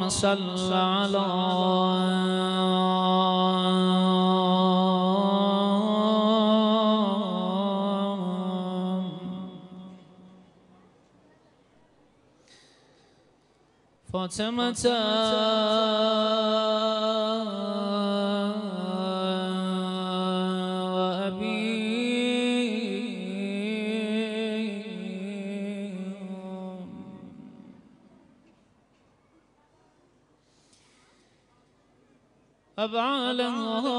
صل على فاطمة وأبي أبعالها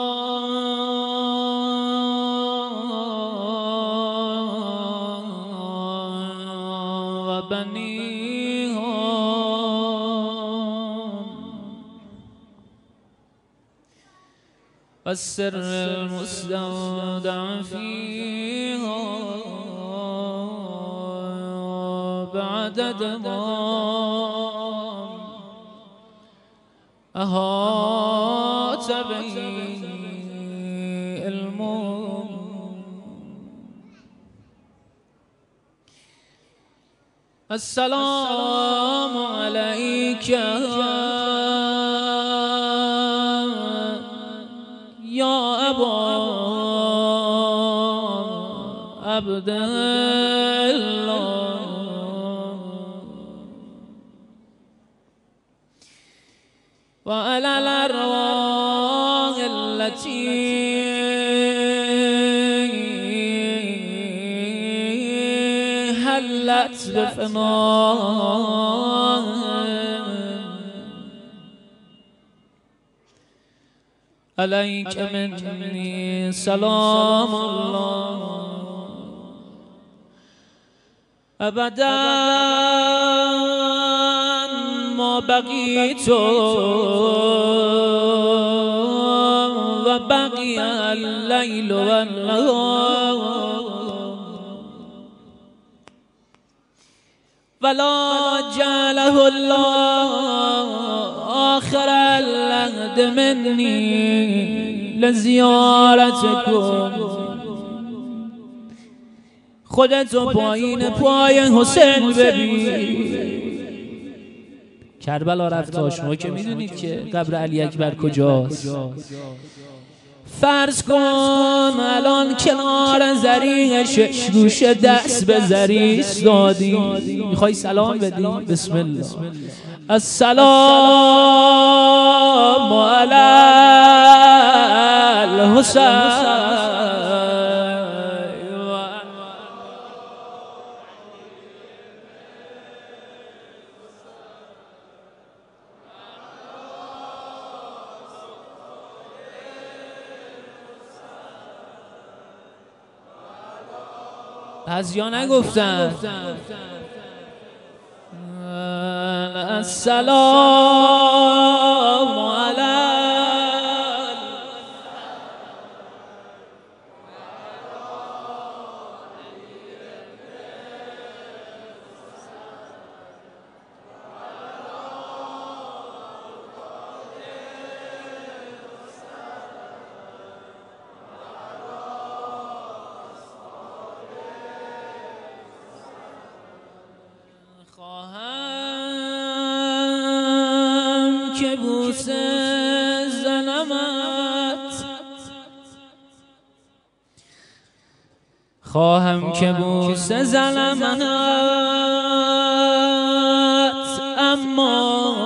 وبنيها والسر المستودع فيها بعدد ما أحاط به علمه السلام عليك يا أبا عبد الله وعلى الأرواح التي هلت بفناه عليك مني سلام الله أبدا ما بقيت وبقي الليل والنهار ولا جعله الله آخر العهد مني لزیارتكم خودتو پایین پای حسین ببین. کربلا رفت، شما که میدونید که قبر علی اکبر کجاست. فرض کن الان کنار زریع شش گوشه دست به زری ایستادی، میخوای سلام بدی؟ بسم الله. السلام علی الحسین از یا نگفتن السلام علی خواهم که بوسه زنمت، خواهم که بوسه زنمت، اما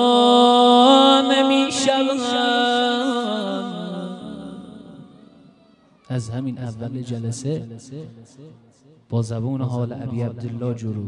نمیشوم. از همین اول جلسه با زبون حال ابی عبدالله جلو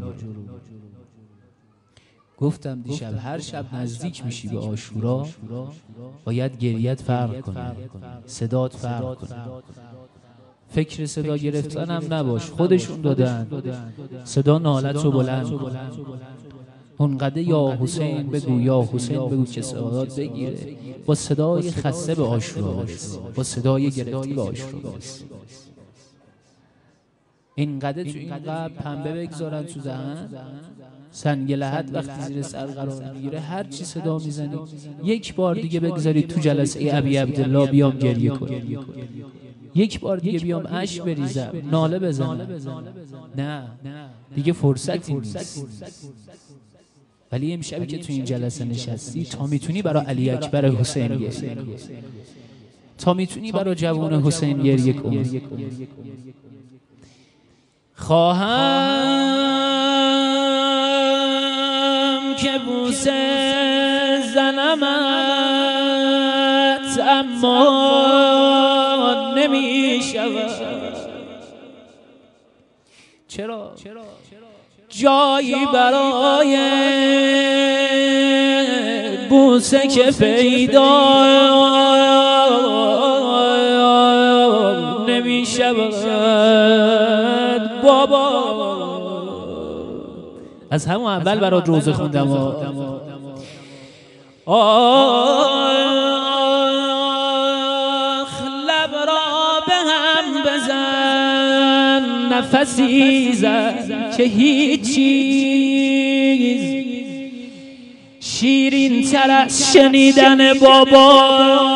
گفتم دیشب هر شب نزدیک میشی به عاشورا باید گریت فرق کنه، صدات فرق کنه. فکر صدا گرفتنم نباش، خودشون دادن. صدا نالت رو بلند کن، اونقدر یا حسین بگو، یا حسین بگو که صدات بگیره. با صدای خسته به عاشورا برسی، با صدای گرفتی به عاشورا برسی. اینقدر تو این قبر پنبه بگذارن تو دهن، سنگ لحد وقتی زیر سر قرار میگیره هر چی صدا میزنی یک بار دیگه بگذاری تو جلسه ابی عبدالله بیام گریه کنی، یک بار دیگه بیام اشک بریزم، ناله بزنم. نه دیگه فرصتی نیست. ولی امشبی که تو این جلسه نشستی تا میتونی برای علی اکبر حسین گریه کن، تا میتونی برای جوان حسین گریه کن. خواهم که بوسه زنمت اما نمی شود. چرا؟ جایی برای بوسه که پیدا نمی شود بابا. از همون اول برات روزه خوندم. آخ لب را به هم بزن، نفسی زن که هیچ چیز شیرین تر از شنیدن بابا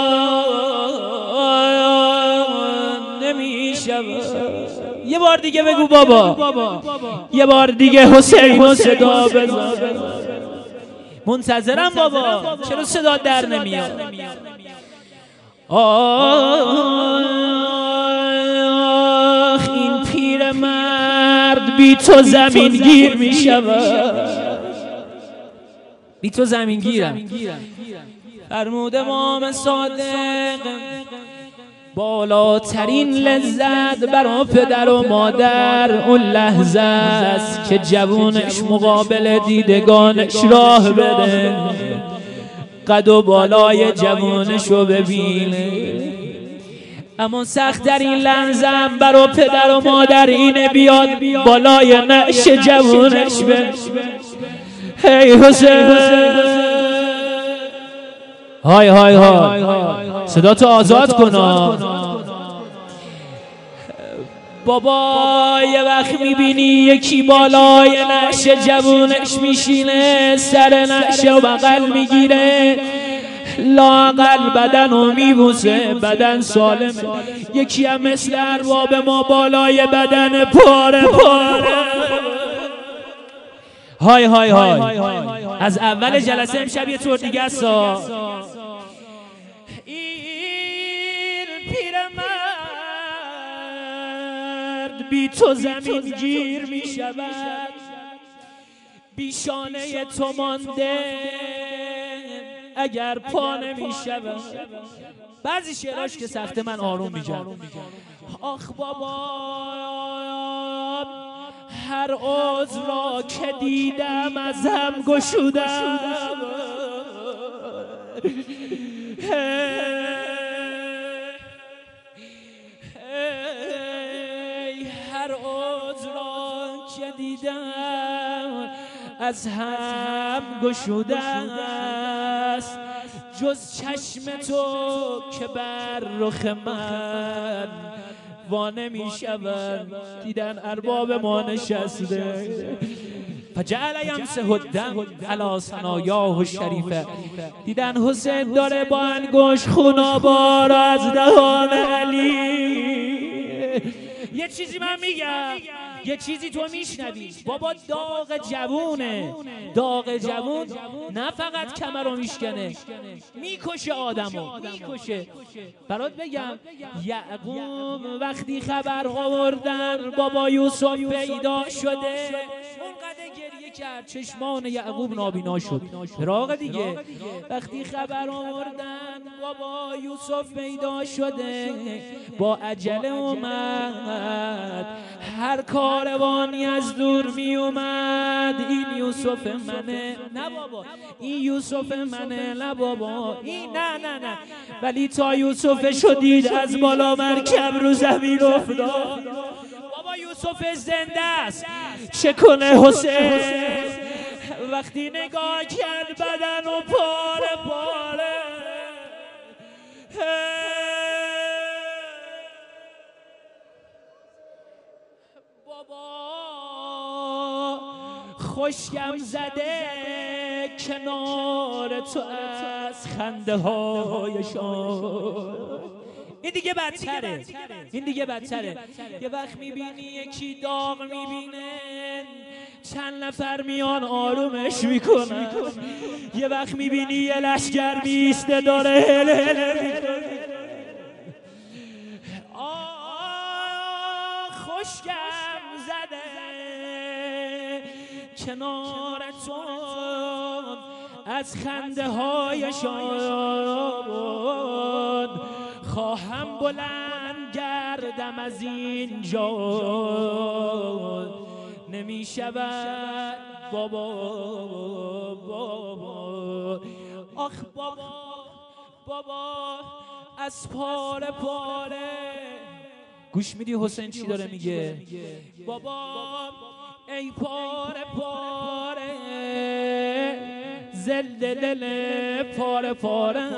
نمی شود. یه بار دیگه بگو بابا، یه بار دیگه حسین رو صدا بزن. منتظرم بابا، چرا صدا در نمیاد؟ آخ این پیر مرد بی تو زمین گیر می شود، بی تو زمین گیرم. فرمود امام صادق بالاترین لذت برای پدر و مادر اون لحظه است که جوونش مقابل دیدگانش راه بده، قد و بالای جوونشو ببینه. اما سخت در این لحظه هم برای پدر و مادر اینه بیاد بالای نعش جوونش ببینه. هی حسین، های های های، صدا تو آزاد کن. بابا یه وقت میبینی یکی بالای نعش جوونش میشینه، سر نعش و بغل میگیره، لااقل بدن رو میبوسه، بدن سالمه. یکی هم مثل ارباب ما بالای بدن پاره پاره. های های های، از اول جلسه امشب یه طور دیگه است. این پیرمرد بی تو زمین گیر می شود، بی شانه تو مانده اگر پا نمی شود. بعضی شعراش که سخته من آروم میگم. آخ بابا هر عضو را که دیدم از هم گشودم، هر عضو را که دیدم از هم گشوده است، جز چشم تو که بر رخ من وانه می شود. دیدن ارباب ما نشسته، فجعل یمسح الدم علی ثنایاه الشریفه. دیدن حسین داره با انگشت خونابار از دهان علی. یه چیزی من میگم، یه چیزی تو میشنوی. بابا داغ جوونه، داغ جوون نه فقط کمر رو میشکنه، میکشه آدمو، میکشه. برات بگم یعقوب وقتی خبر آوردن بابا یوسف پیدا شده، اونقدر گریه کرد چشمان یعقوب نابینا شد. فراغ دیگه وقتی خبر آوردن بابا یوسف پیدا شده، با عجله اومد، هر کاروانی از دور می اومد. این یوسف منه، نه بابا این یوسف منه، نه بابا این نه. ولی تا یوسف شدید از بالا مرکب رو زمین افتاد. بابا یوسف زنده است، چه کنه حسین؟ وقتی نگاه کرد بدن و پاره پاره، بابا خشکم زده کنار تو از خنده هایشان. این دیگه بدتره، این دیگه بدتره. یه وقت میبینی یکی داغ میبینه، چند نفر میان آرومش میکنن. یه وقت میبینی یه لشگر میسته داره هل هل میکنه. خشکم زده کنار تو از خنده هایشان، خواهم بلند گردم از اینجا، نمی شود بابا بابا. آخ بابا بابا از پاره پاره. گوش میدی حسین چی داره میگه؟ بابا ای پاره پاره، زلزله پاره پاره،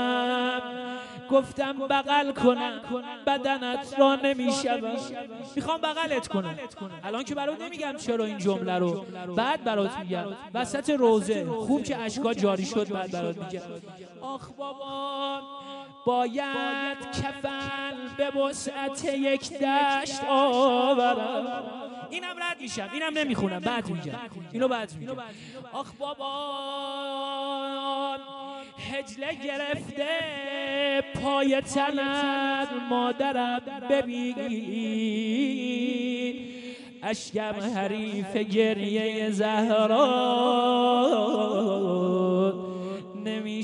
گفتم بغل کنم بدنت را نمیشم، میخوام بغلت کنم. الان که برات نمیگم چرا این جمله رو، بعد برات میگم وسط روزه خوب که اشکا جاری شد، بعد برات میگم. آخ بابا باید کفن به وسعت یک دشت آورم. اینم رد میشم، اینم نمیخونم، بعد میگم، اینو بعد میگم. آخ بابا هجله گرفته پای تنت مادرم، ببین اشکم حریف گریه زهرا نمی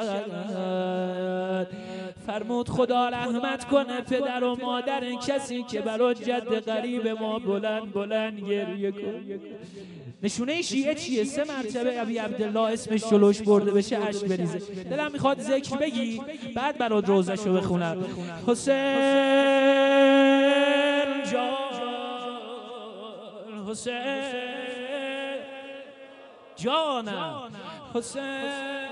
شود. فرمود خدا رحمت کنه پدر و مادر کسی که برای جد غریب ما بلند بلند گریه کنه. نشونه شیعه چیه؟ 3 مرتبه ابی عبدالله اسمش جلوش برده بشه اشک بریزه. دلم میخواد ذکر بگی بعد برات روزشو بخونم. حسین جان، حسین جانم، حسین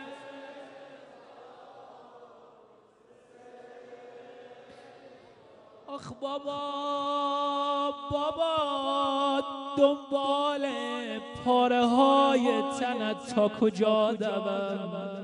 آخ بابا بابا دنبال پاره های تنت تا کجا دوم.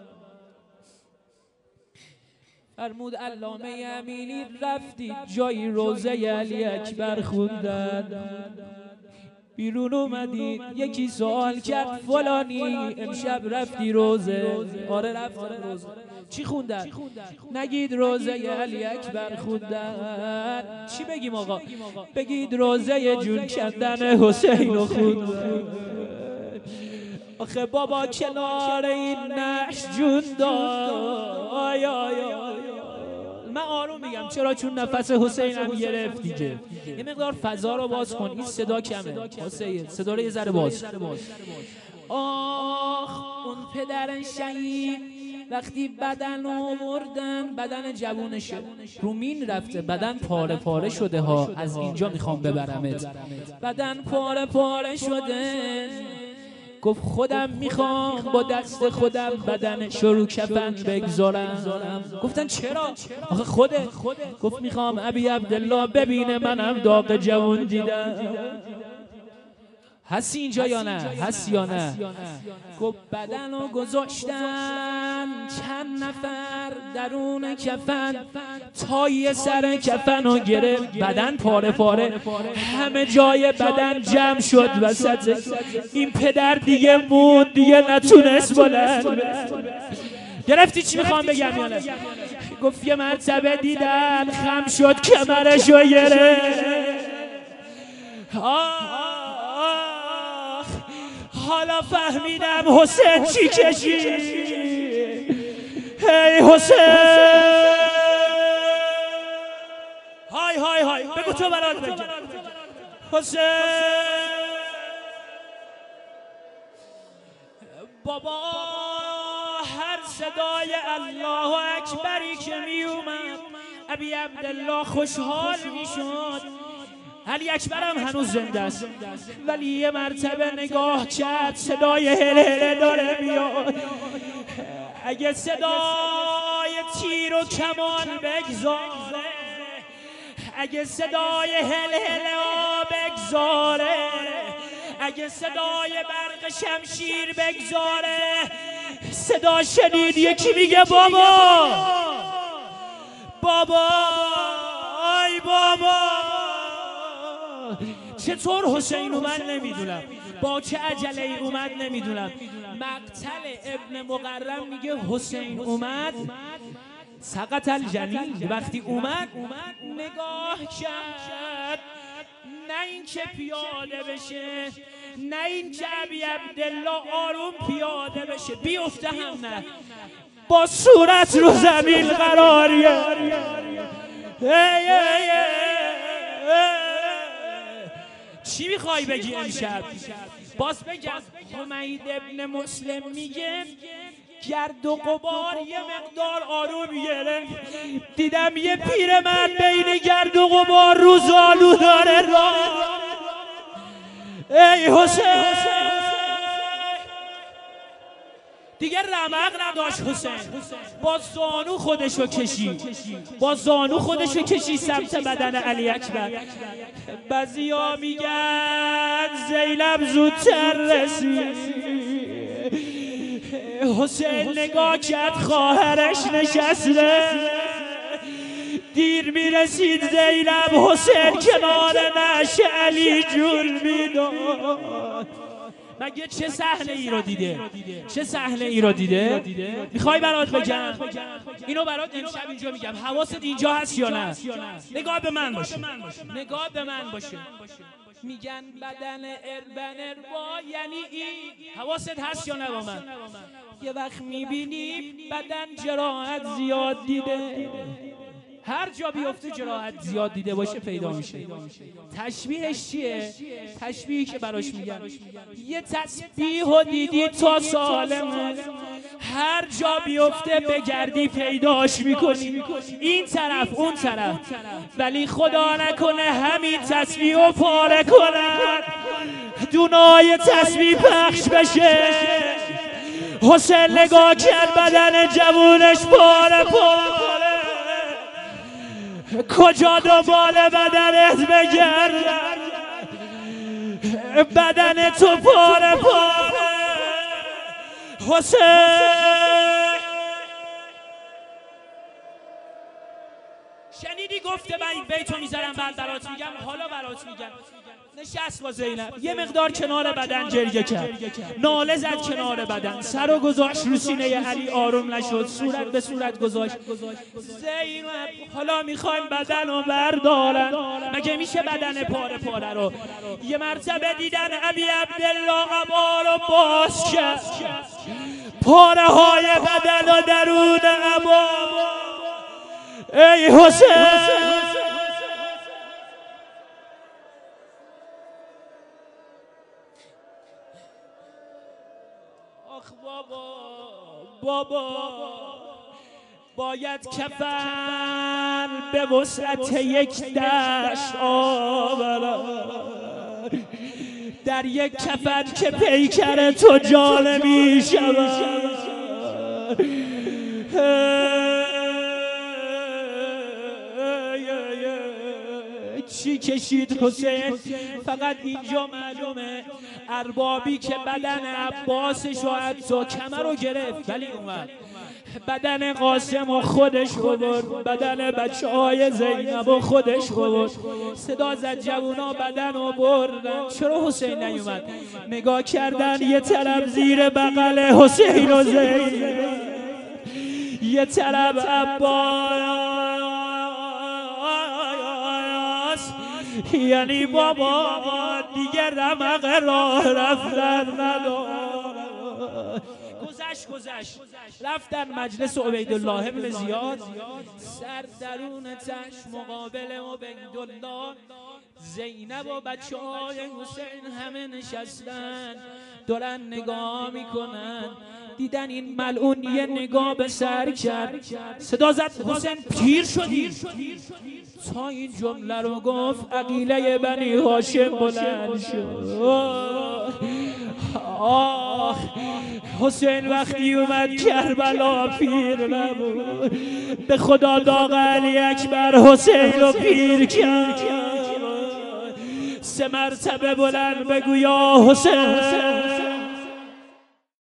فرمود علامه امینی رفتی جایی روزه علی اکبر خوندن، بیرون اومدی یکی سوال کرد فلانی امشب رفتی روزه؟ آره رفتم روزه. چی خوندن؟ نگید روزه علی اکبر خوندن. چی بگیم آقا؟ بگید روزه جون کندن حسین رو خوندن. آخه بابا کنار این نقش جون داد. من آروم میگم چرا؟ چون نفس حسین هم گرفت دیگه. یه مقدار فضا رو باز کن، این صدا کمه. حسین صدا رو یه ذره باز. آخ اون پدر شهید وقتی بدن آوردن، بدن جوونشه رو مین رفته، بدن پاره پاره شده ها. از اینجا میخوام ببرمت. بدن پاره پاره شده، گفت خودم میخوام با دست خودم بدنش رو کفن بگذارم. گفتن چرا؟ آخه خوده. گفت میخوام ابی عبدالله ببینه منم داغ جوان دیدم. هستی اینجا یا نه؟ هستی یا نه؟ گفت بدن رو گذاشتن چند نفر درون کفن، تا یه سر کفن رو گرفت، بدن پاره پاره، همه جای بدن جمع شد وسط. این پدر دیگه موند، دیگه نتونست بلند. گرفتی چی میخوام بگم یا نه؟ گفت یه مرتبه دیدن خم شد کمرش رو گرفت. حالا فهمیدم حسین چی کشید. هی حسین، های های های، بگو تو برات بگو. حسین بابا هر صدای الله اکبری که می اومد ابی عبدالله خوشحال می شد. علی اکبر هم هنوز زنده است، ولی یه مرتبه نگاه کرد صدای هل هل داره میاد. اگه صدای تیر و کمان بگذاره، اگه صدای هل هل بگذاره، اگه صدای برق شمشیر بگذاره، صدا شنید یکی میگه بابا بابا ای بابا چطور حسین اومد نمیدونم، با چه عجله ای اومد نمیدونم. مقتل ابن مقرم میگه حسین اومد سقط الجنین، وقتی اومد نگاه کرد، نه این که پیاده بشه، نه این که ابی عبدالله آروم پیاده بشه، بیفته هم نه، با صورت رو زمین قراریه. چی میخوای بگی امشب؟ باز بگم حمید ابن مسلم میگه گرد و غبار یه مقدار آروم گرفت، دیدم یه پیرمرد بین گرد و غبار رو زانو داره راه. ای حسین دیگه رمق نداشت حسین، با زانو خودشو کشید، با زانو خودشو کشید سمت بدن علی اکبر. بعضیا میگن زینب زودتر رسید، حسین نگاه کرد خواهرش نشسته، دیر میرسید زینب، حسین کنار نعش علی جون میداد. مگه چه صحنه ای رو دیده؟ چه صحنه ای رو دیده؟ میخوای برات بگم؟ اینو برات امشب اینجا میگم، حواست اینجا هست یا نه؟ نگاه به من باشه، نگاه به من باشه. میگن بدن اربن اربا یعنی این، حواست هست یا نه با من؟ یه وقت میبینی بدن جراحت زیاد دیده، هر جا بیفته جراحت زیاد دیده باشه پیدا میشه. تشبیهش چیه؟ تشبیهی که براش میگن یه تسبیحو دیدی تا سالمه، هر جا بیفته بگردی پیداش میکنی، این طرف اون طرف، ولی خدا نکنه همین تسبیحو پاره کنن، دونای تسبیح پخش بشه. حسین نگاه کرد بدن جوونش پاره پاره، کجا دنبال بدنت بگردم، بدن تو پاره پاره. حسین شنیدی گفته من این بیتو میذارم بعد برات میگم، حالا برات میگم. نشست با زینب یه مقدار کنار بدن گریه کرد، ناله زد کنار بدن، سر و گذاشت رو سینه علی، آروم نشد، صورت به صورت گذاشت. زینب حالا میخوایم بدن رو بردارن، مگه میشه بدن پاره پاره رو؟ یه مرتبه دیدن ابی عبدالله عبا رو باز کرد، پاره های بدن و درون عبا. ای حسین بابا باید کفن به وسعت یک دشت آورد، در یک کفن که پیکر تو جاله می شود. چی کشید حسین؟ فقط اینجا معلومه اربابی که بدن عباسش و حتی کمر رو گرفت، ولی اومد بدن قاسم و خودش برد، بدن بچه های زینب و خودش برد، صدا زد جوونا بدن رو بردن. چرا حسین نیومد؟ نگاه کردن یه طرف زیر بغل حسین و زینب، یه طرف عباس، یعنی بابا دیگه رمق راه رفتن نداره. گذشت رفتن مجلس عبیدالله ابن زیاد، سر درون تش مقابل عبیدالله، زینب و بچه های حسین همه نشستن دارن نگاه میکنن. دیدن این ملعون یه نگاه به سر کرد، صدا زد حسین پیر شدی. تا این جمله رو گفت عقیله بنی هاشم بلند شد. آخ حسین وقتی اومد کربلا پیر نبود، به خدا داغ علی اکبر حسین رو پیر کرد. 3 مرتبه بلند بگو یا حسین،